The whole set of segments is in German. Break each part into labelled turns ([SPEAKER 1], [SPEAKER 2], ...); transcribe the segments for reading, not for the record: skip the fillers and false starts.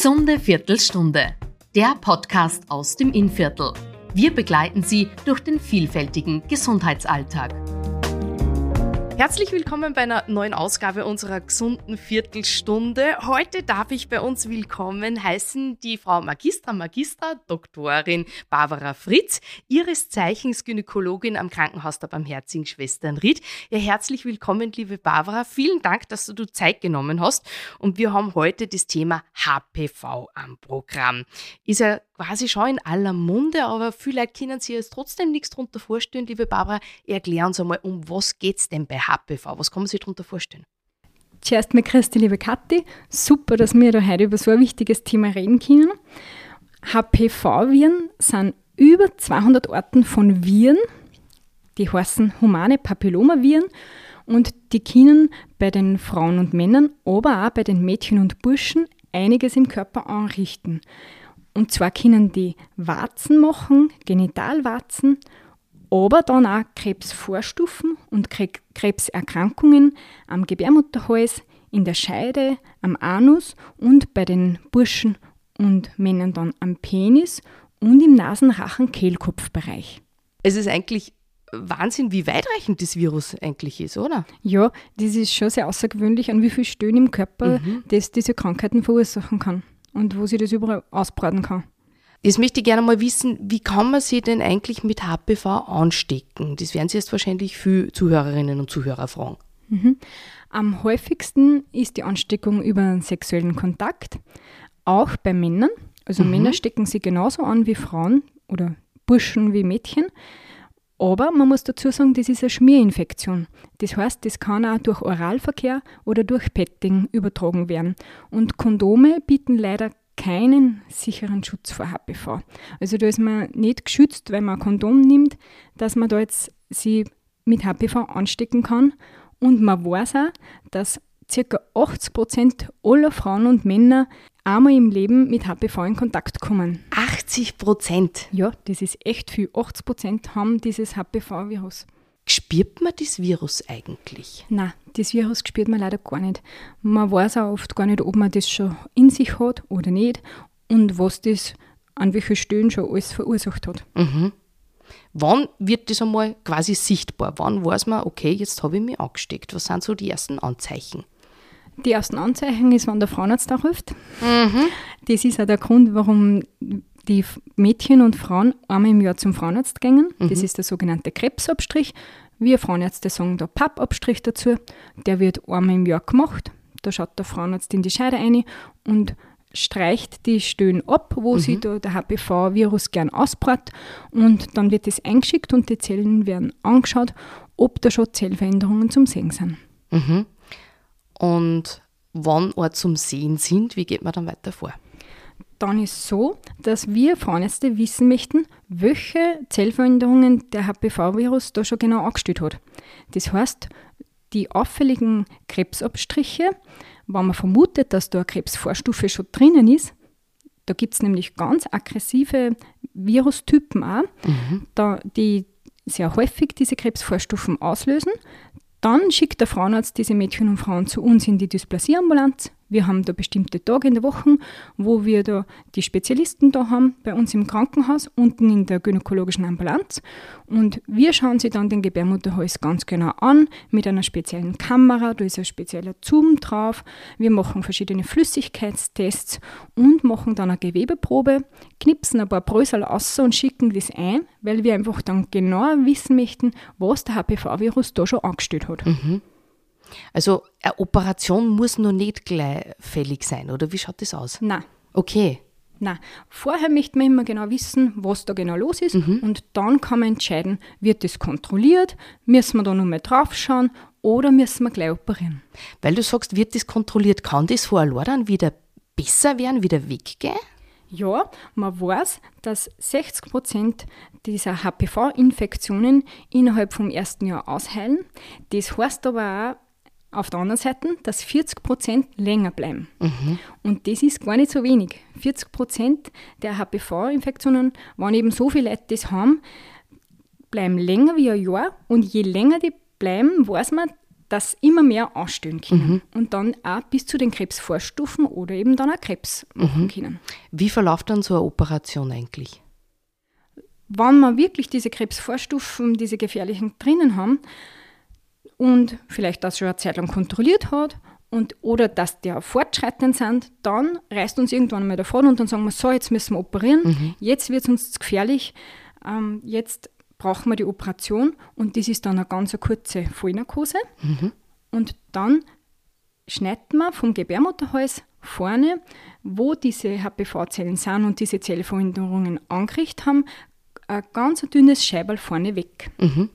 [SPEAKER 1] Gesunde Viertelstunde, der Podcast aus dem Innviertel. Wir begleiten Sie durch den vielfältigen Gesundheitsalltag.
[SPEAKER 2] Herzlich willkommen bei einer neuen Ausgabe unserer gesunden Viertelstunde. Heute darf ich bei uns willkommen heißen die Frau Magistra Doktorin Barbara Fritz, ihres Zeichens Gynäkologin am Krankenhaus der Barmherzigen Schwestern Ried. Ja, herzlich willkommen, liebe Barbara. Vielen Dank, dass du Zeit genommen hast. Und wir haben heute das Thema HPV am Programm. Ist ja quasi schon in aller Munde, aber viele Leute können sich jetzt trotzdem nichts darunter vorstellen. Liebe Barbara, erklär uns einmal, um was geht es denn bei HPV? Was kann man sich darunter vorstellen?
[SPEAKER 3] Zuerst mal grüß dich, liebe Kathi. Super, dass wir da heute über so ein wichtiges Thema reden können. HPV-Viren sind über 200 Arten von Viren, die heißen humane Papillomaviren und die können bei den Frauen und Männern, aber auch bei den Mädchen und Burschen einiges im Körper anrichten. Und zwar können die Warzen machen, Genitalwarzen, aber dann auch Krebsvorstufen und Krebserkrankungen am Gebärmutterhals, in der Scheide, am Anus und bei den Burschen und Männern dann am Penis und im Nasen-Rachen-Kehlkopfbereich.
[SPEAKER 2] Es ist eigentlich Wahnsinn, wie weitreichend das Virus eigentlich ist, oder?
[SPEAKER 3] Ja, das ist schon sehr außergewöhnlich, an wie viel Stellen im Körper das diese Krankheiten verursachen kann und wo sich das überall ausbreiten kann.
[SPEAKER 2] Jetzt möchte ich gerne mal wissen, wie kann man sich denn eigentlich mit HPV anstecken? Das werden Sie jetzt wahrscheinlich viele Zuhörerinnen und Zuhörer fragen.
[SPEAKER 3] Am häufigsten ist die Ansteckung über einen sexuellen Kontakt, auch bei Männern. Also Männer stecken sich genauso an wie Frauen oder Burschen wie Mädchen. Aber man muss dazu sagen, das ist eine Schmierinfektion. Das heißt, das kann auch durch Oralverkehr oder durch Petting übertragen werden. Und Kondome bieten leider keinen sicheren Schutz vor HPV. Also da ist man nicht geschützt, wenn man ein Kondom nimmt, dass man da jetzt sie mit HPV anstecken kann. Und man weiß auch, dass ca. 80% aller Frauen und Männer einmal im Leben mit HPV in Kontakt kommen.
[SPEAKER 2] 80%?
[SPEAKER 3] Ja, das ist echt viel. 80% haben dieses HPV-Virus.
[SPEAKER 2] Spürt man das Virus eigentlich?
[SPEAKER 3] Nein, das Virus spürt man leider gar nicht. Man weiß auch oft gar nicht, ob man das schon in sich hat oder nicht und was das an welchen Stellen schon alles verursacht hat.
[SPEAKER 2] Wann wird das einmal quasi sichtbar? Wann weiß man, okay, jetzt habe ich mich angesteckt? Was sind so die ersten Anzeichen?
[SPEAKER 3] Die ersten Anzeichen ist, wenn der Frauenarzt anruft. Das ist auch der Grund, warum die Mädchen und Frauen einmal im Jahr zum Frauenarzt gehen. Das ist der sogenannte Krebsabstrich. Wir Frauenärzte sagen da Pappabstrich dazu. Der wird einmal im Jahr gemacht. Da schaut der Frauenarzt in die Scheide rein und streicht die Stellen ab, wo sich da der HPV-Virus gern ausbreitet. Und dann wird das eingeschickt und die Zellen werden angeschaut, ob da schon Zellveränderungen zum Sehen sind.
[SPEAKER 2] Und wann Orte zum Sehen sind, wie geht man dann weiter vor?
[SPEAKER 3] Dann ist es so, dass wir Frauenärzte wissen möchten, welche Zellveränderungen der HPV-Virus da schon genau angestellt hat. Das heißt, die auffälligen Krebsabstriche, wenn man vermutet, dass da eine Krebsvorstufe schon drinnen ist, da gibt es nämlich ganz aggressive Virustypen auch, die sehr häufig diese Krebsvorstufen auslösen. Dann schickt der Frauenarzt diese Mädchen und Frauen zu uns in die Dysplasie-Ambulanz. Wir haben da bestimmte Tage in der Woche, wo wir da die Spezialisten da haben, bei uns im Krankenhaus, unten in der gynäkologischen Ambulanz. Und wir schauen sie dann den Gebärmutterhals ganz genau an, mit einer speziellen Kamera, da ist ein spezieller Zoom drauf. Wir machen verschiedene Flüssigkeitstests und machen dann eine Gewebeprobe, knipsen ein paar Brösel raus und schicken das ein, weil wir einfach dann genau wissen möchten, was der HPV-Virus da schon angestellt hat.
[SPEAKER 2] Also eine Operation muss noch nicht gleich fällig sein, oder wie schaut das aus?
[SPEAKER 3] Nein.
[SPEAKER 2] Okay.
[SPEAKER 3] Nein. Vorher möchte man immer genau wissen, was da genau los ist und dann kann man entscheiden, wird das kontrolliert, müssen wir da nochmal drauf schauen oder müssen wir gleich operieren.
[SPEAKER 2] Weil du sagst, wird das kontrolliert, kann das vor allein dann wieder besser werden, wieder weggehen?
[SPEAKER 3] Ja, man weiß, dass 60% dieser HPV-Infektionen innerhalb vom ersten Jahr ausheilen. Das heißt aber auch auf der anderen Seite, dass 40% länger bleiben. Und das ist gar nicht so wenig. 40% der HPV-Infektionen, wenn eben so viele Leute das haben, bleiben länger wie ein Jahr. Und je länger die bleiben, weiß man, dass immer mehr anstellen können und dann auch bis zu den Krebsvorstufen oder eben dann auch Krebs machen können.
[SPEAKER 2] Wie verläuft dann so eine Operation eigentlich?
[SPEAKER 3] Wenn wir wirklich diese Krebsvorstufen, diese gefährlichen drinnen haben und vielleicht das schon eine Zeit lang kontrolliert hat oder dass die fortschreitend sind, dann reißt uns irgendwann mal der Faden und dann sagen wir, so, jetzt müssen wir operieren, jetzt wird es uns gefährlich, jetzt brauchen wir die Operation und das ist dann eine ganz kurze Vollnarkose und dann schneidet man vom Gebärmutterhals vorne, wo diese HPV-Zellen sind und diese Zellveränderungen angerichtet haben, ein ganz dünnes Scheiberl vorne weg.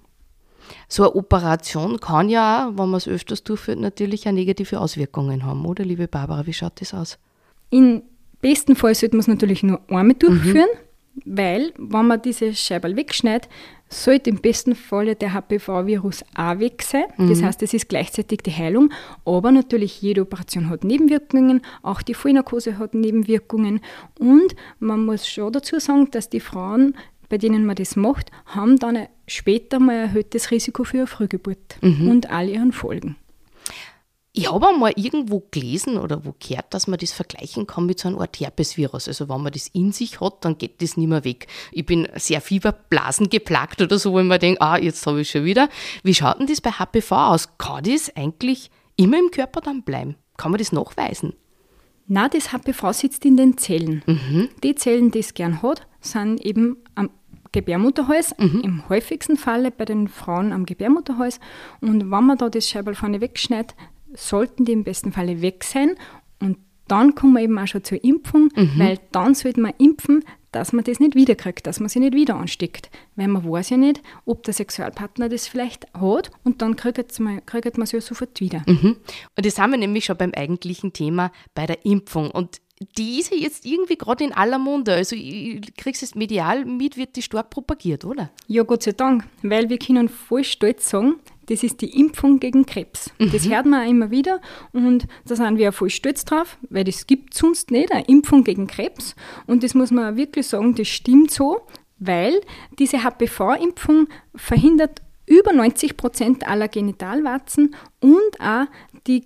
[SPEAKER 2] So eine Operation kann ja auch, wenn man es öfters durchführt, natürlich auch negative Auswirkungen haben, oder, liebe Barbara? Wie schaut das aus?
[SPEAKER 3] Im besten Fall sollte man es natürlich nur einmal durchführen, weil, wenn man diese Scheiberl wegschneidet, sollte im besten Fall der HPV-Virus auch weg sein. Das heißt, es ist gleichzeitig die Heilung, aber natürlich jede Operation hat Nebenwirkungen, auch die Vollnarkose hat Nebenwirkungen und man muss schon dazu sagen, dass die Frauen, bei denen man das macht, haben dann später mal ein erhöhtes Risiko für eine Frühgeburt und all ihren Folgen.
[SPEAKER 2] Ich habe einmal irgendwo gelesen oder wo gehört, dass man das vergleichen kann mit so einer Art Herpesvirus. Also wenn man das in sich hat, dann geht das nicht mehr weg. Ich bin sehr fieberblasengeplagt oder so, wo ich mir denke, jetzt habe ich schon wieder. Wie schaut denn das bei HPV aus? Kann das eigentlich immer im Körper dann bleiben? Kann man das nachweisen?
[SPEAKER 3] Nein, das HPV sitzt in den Zellen. Die Zellen, die es gern hat, sind eben am Gebärmutterhals, im häufigsten Falle bei den Frauen am Gebärmutterhals. Und wenn man da das Scheiberl vorne wegschneidet, sollten die im besten Falle weg sein. Und dann kommen wir eben auch schon zur Impfung, weil dann sollte man impfen, dass man das nicht wiederkriegt, dass man sich nicht wieder ansteckt. Weil man weiß ja nicht, ob der Sexualpartner das vielleicht hat und dann kriegt man es ja sofort wieder.
[SPEAKER 2] Und das haben wir nämlich schon beim eigentlichen Thema bei der Impfung. Und die ist ja jetzt irgendwie gerade in aller Munde. Also ich krieg's jetzt medial mit, wird die stark propagiert, oder?
[SPEAKER 3] Ja, Gott sei Dank, weil wir können voll stolz sagen, das ist die Impfung gegen Krebs. Das hört man auch immer wieder und da sind wir auch voll stolz drauf, weil das gibt es sonst nicht, eine Impfung gegen Krebs. Und das muss man auch wirklich sagen, das stimmt so, weil diese HPV-Impfung verhindert über 90% aller Genitalwarzen und auch die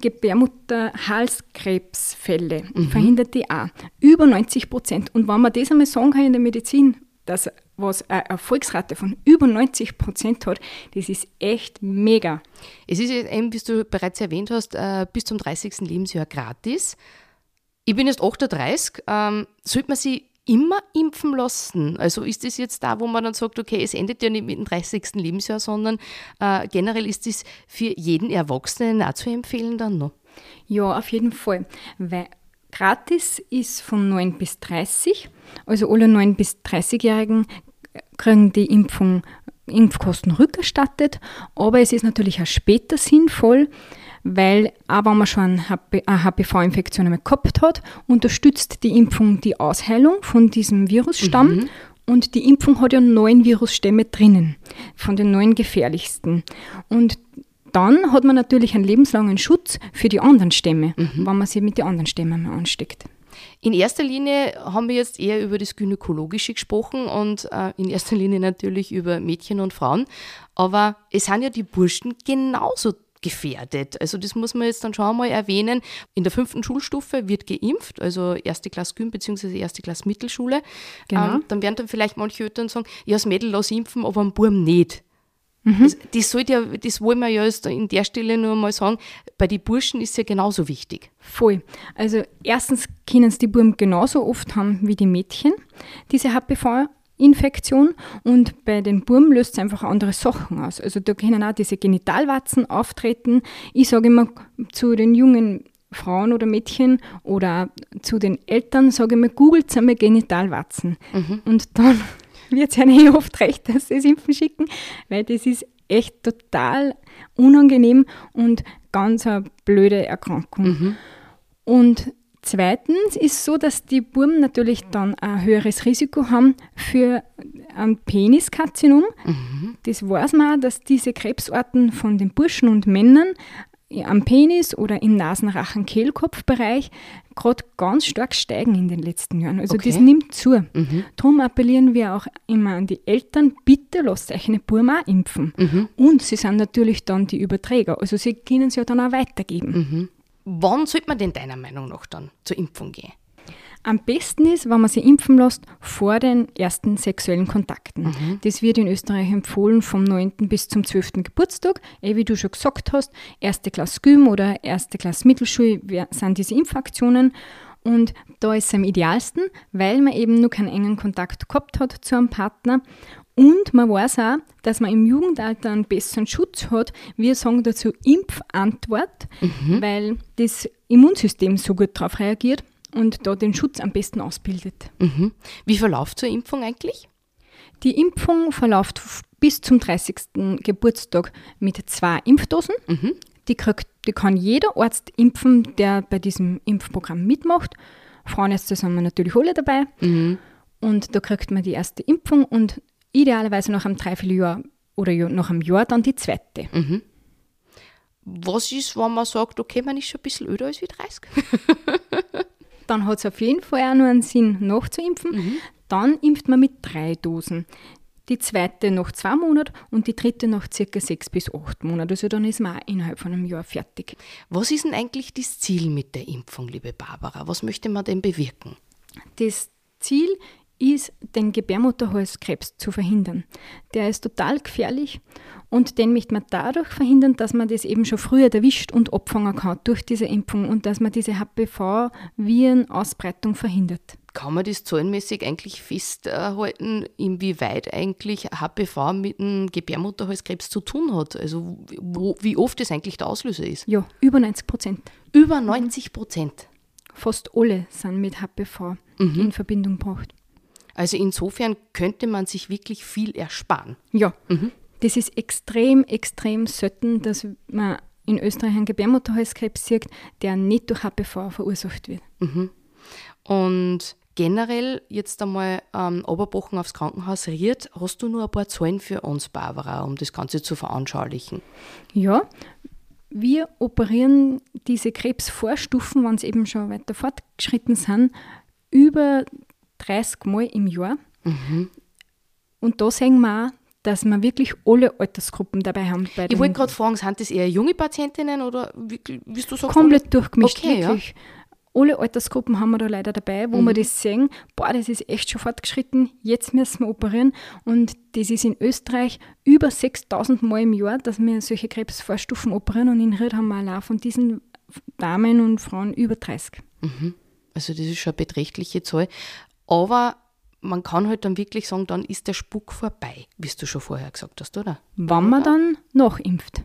[SPEAKER 3] Gebärmutterhalskrebsfälle verhindert die auch. Über 90%. Und wenn man das einmal sagen kann in der Medizin, dass was eine Erfolgsrate von über 90% hat, das ist echt mega.
[SPEAKER 2] Es ist eben, wie du bereits erwähnt hast, bis zum 30. Lebensjahr gratis. Ich bin jetzt 38. Sollte man sich immer impfen lassen? Also ist das jetzt da, wo man dann sagt, okay, es endet ja nicht mit dem 30. Lebensjahr, sondern generell ist das für jeden Erwachsenen auch zu empfehlen dann noch?
[SPEAKER 3] Ja, auf jeden Fall. Weil gratis ist von 9 bis 30. Also alle 9 bis 30-Jährigen kriegen die Impfkosten rückerstattet. Aber es ist natürlich auch später sinnvoll, weil auch wenn man schon eine HPV-Infektion einmal gehabt hat, unterstützt die Impfung die Ausheilung von diesem Virusstamm. Und die Impfung hat ja 9 Virusstämme drinnen, von den 9 gefährlichsten. Und dann hat man natürlich einen lebenslangen Schutz für die anderen Stämme, wenn man sich mit den anderen Stämmen mal ansteckt.
[SPEAKER 2] In erster Linie haben wir jetzt eher über das Gynäkologische gesprochen und in erster Linie natürlich über Mädchen und Frauen. Aber es sind ja die Burschen genauso gefährdet. Also das muss man jetzt dann schon einmal erwähnen. In der 5. Schulstufe wird geimpft, also 1. Klasse Gym bzw. 1. Klasse Mittelschule.
[SPEAKER 3] Genau.
[SPEAKER 2] Dann werden dann vielleicht manche Eltern sagen, ja, das Mädel lass impfen, aber am Burm nicht. Das wollen wir ja jetzt in der Stelle nur mal sagen, bei den Burschen ist es ja genauso wichtig.
[SPEAKER 3] Voll. Also erstens können es die Buben genauso oft haben wie die Mädchen, diese HPV-Infektion, und bei den Buben löst es einfach andere Sachen aus. Also da können auch diese Genitalwarzen auftreten. Ich sage immer zu den jungen Frauen oder Mädchen oder zu den Eltern, sage ich mir, googelt einmal Genitalwarzen. Und dann wird es ja oft recht, dass sie es impfen schicken, weil das ist echt total unangenehm und ganz eine blöde Erkrankung. Und zweitens ist es so, dass die Buben natürlich dann ein höheres Risiko haben für ein Peniskarzinom. Das weiß man auch, dass diese Krebsarten von den Burschen und Männern am Penis oder im Nasen-Rachen-Kehlkopfbereich gerade ganz stark steigen in den letzten Jahren. Also das nimmt zu. Darum appellieren wir auch immer an die Eltern, bitte lasst euch eine Buben auch impfen. Und sie sind natürlich dann die Überträger. Also sie können es ja dann auch weitergeben.
[SPEAKER 2] Wann sollte man denn deiner Meinung nach dann zur Impfung gehen?
[SPEAKER 3] Am besten ist, wenn man sich impfen lässt vor den ersten sexuellen Kontakten. Das wird in Österreich empfohlen vom 9. bis zum 12. Geburtstag. Wie du schon gesagt hast, 1. Klasse Gym oder 1. Klasse Mittelschule sind diese Impfaktionen. Und da ist es am idealsten, weil man eben nur keinen engen Kontakt gehabt hat zu einem Partner. Und man weiß auch, dass man im Jugendalter einen besseren Schutz hat. Wir sagen dazu Impfantwort, weil das Immunsystem so gut darauf reagiert und da den Schutz am besten ausbildet.
[SPEAKER 2] Wie verläuft so eine Impfung eigentlich?
[SPEAKER 3] Die Impfung verläuft bis zum 30. Geburtstag mit 2 Impfdosen. Die kann jeder Arzt impfen, der bei diesem Impfprogramm mitmacht. Frauenärzte sind wir natürlich alle dabei. Und da kriegt man die erste Impfung und idealerweise nach einem Dreivierteljahr oder nach einem Jahr dann die zweite.
[SPEAKER 2] Was ist, wenn man sagt, okay, man ist schon ein bisschen öder als wie 30?
[SPEAKER 3] Dann hat es auf jeden Fall auch nur einen Sinn, nachzuimpfen. Dann impft man mit 3 Dosen. Die zweite nach 2 Monaten und die dritte nach ca. 6 bis 8 Monaten. Also dann ist man auch innerhalb von einem Jahr fertig.
[SPEAKER 2] Was ist denn eigentlich das Ziel mit der Impfung, liebe Barbara? Was möchte man denn bewirken?
[SPEAKER 3] Das Ziel ist, den Gebärmutterhalskrebs zu verhindern. Der ist total gefährlich und den möchte man dadurch verhindern, dass man das eben schon früher erwischt und abfangen kann durch diese Impfung und dass man diese HPV-Virenausbreitung verhindert.
[SPEAKER 2] Kann man das zahlenmäßig eigentlich festhalten, inwieweit eigentlich HPV mit dem Gebärmutterhalskrebs zu tun hat? Also wie oft das eigentlich der Auslöser ist?
[SPEAKER 3] Ja, über 90%.
[SPEAKER 2] Über 90%?
[SPEAKER 3] Fast alle sind mit HPV in Verbindung gebracht.
[SPEAKER 2] Also insofern könnte man sich wirklich viel ersparen.
[SPEAKER 3] Ja, das ist extrem, extrem selten, dass man in Österreich einen Gebärmutterhalskrebs sieht, der nicht durch HPV verursacht wird.
[SPEAKER 2] Und generell jetzt einmal runterbrochen aufs Krankenhaus Ried, hast du nur ein paar Zahlen für uns, Barbara, um das Ganze zu veranschaulichen?
[SPEAKER 3] Ja, wir operieren diese Krebsvorstufen, wenn sie eben schon weiter fortgeschritten sind, über 30 Mal im Jahr. Und da sehen wir auch, dass wir wirklich alle Altersgruppen dabei haben.
[SPEAKER 2] Ich wollte gerade fragen, sind das eher junge Patientinnen oder wie du sagst?
[SPEAKER 3] Komplett durchgemischt,
[SPEAKER 2] okay,
[SPEAKER 3] wirklich. Ja. Alle Altersgruppen haben wir da leider dabei, wo wir das sehen, das ist echt schon fortgeschritten, jetzt müssen wir operieren. Und das ist in Österreich über 6.000 Mal im Jahr, dass wir solche Krebsvorstufen operieren. Und in Ried haben wir allein von diesen Damen und Frauen über 30.
[SPEAKER 2] Also das ist schon eine beträchtliche Zahl. Aber man kann halt dann wirklich sagen, dann ist der Spuk vorbei, wie du schon vorher gesagt hast, oder?
[SPEAKER 3] Wenn man dann nachimpft.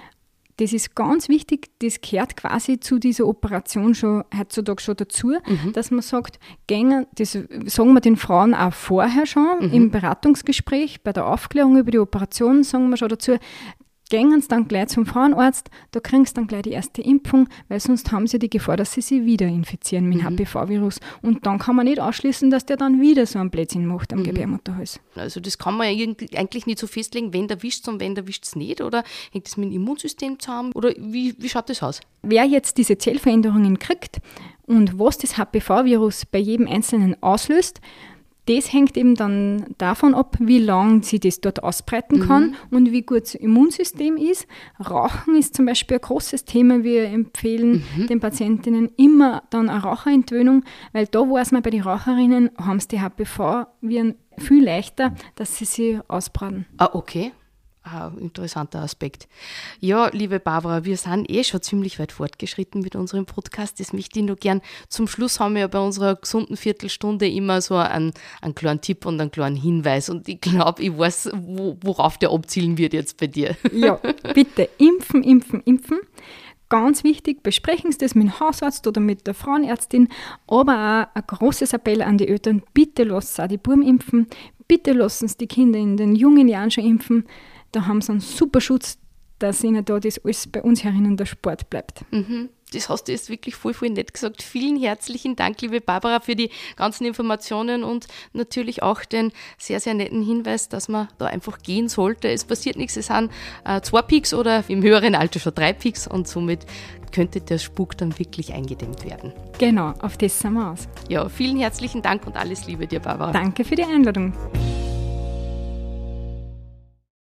[SPEAKER 3] Das ist ganz wichtig, das gehört quasi zu dieser Operation schon heutzutage schon dazu, dass man sagt, das sagen wir den Frauen auch vorher schon im Beratungsgespräch, bei der Aufklärung über die Operation sagen wir schon dazu, gehen sie dann gleich zum Frauenarzt, da kriegen sie dann gleich die erste Impfung, weil sonst haben sie die Gefahr, dass sie sich wieder infizieren mit dem HPV-Virus. Und dann kann man nicht ausschließen, dass der dann wieder so einen Blödsinn macht am Gebärmutterhals.
[SPEAKER 2] Also das kann man eigentlich nicht so festlegen, wen erwischt es und wen erwischt es nicht, oder hängt das mit dem Immunsystem zusammen, oder wie schaut das aus?
[SPEAKER 3] Wer jetzt diese Zellveränderungen kriegt und was das HPV-Virus bei jedem Einzelnen auslöst, das hängt eben dann davon ab, wie lange sie das dort ausbreiten kann und wie gut das Immunsystem ist. Rauchen ist zum Beispiel ein großes Thema. Wir empfehlen den Patientinnen immer dann eine Raucherentwöhnung, weil da weiß man, bei den Raucherinnen haben sie die HPV-Viren viel leichter, dass sie sie ausbreiten.
[SPEAKER 2] Okay. Interessanter Aspekt. Ja, liebe Barbara, wir sind schon ziemlich weit fortgeschritten mit unserem Podcast. Das möchte ich nur gern. Zum Schluss haben wir ja bei unserer gesunden Viertelstunde immer so einen kleinen Tipp und einen kleinen Hinweis. Und ich glaube, ich weiß, worauf der abzielen wird jetzt bei dir.
[SPEAKER 3] Ja, bitte impfen, impfen, impfen. Ganz wichtig, besprechen Sie das mit dem Hausarzt oder mit der Frauenärztin, aber auch ein großes Appell an die Eltern, bitte lassen Sie auch die Buben impfen, bitte lassen Sie die Kinder in den jungen Jahren schon impfen. Da haben sie einen super Schutz, dass ihnen da das alles bei uns herinnen der Sport bleibt.
[SPEAKER 2] Das hast du jetzt wirklich voll nett gesagt. Vielen herzlichen Dank, liebe Barbara, für die ganzen Informationen und natürlich auch den sehr, sehr netten Hinweis, dass man da einfach gehen sollte. Es passiert nichts, es sind 2 Pieks oder im höheren Alter schon 3 Pieks und somit könnte der Spuk dann wirklich eingedämmt werden.
[SPEAKER 3] Genau, auf das sind wir aus.
[SPEAKER 2] Ja, vielen herzlichen Dank und alles Liebe dir, Barbara.
[SPEAKER 3] Danke für die Einladung.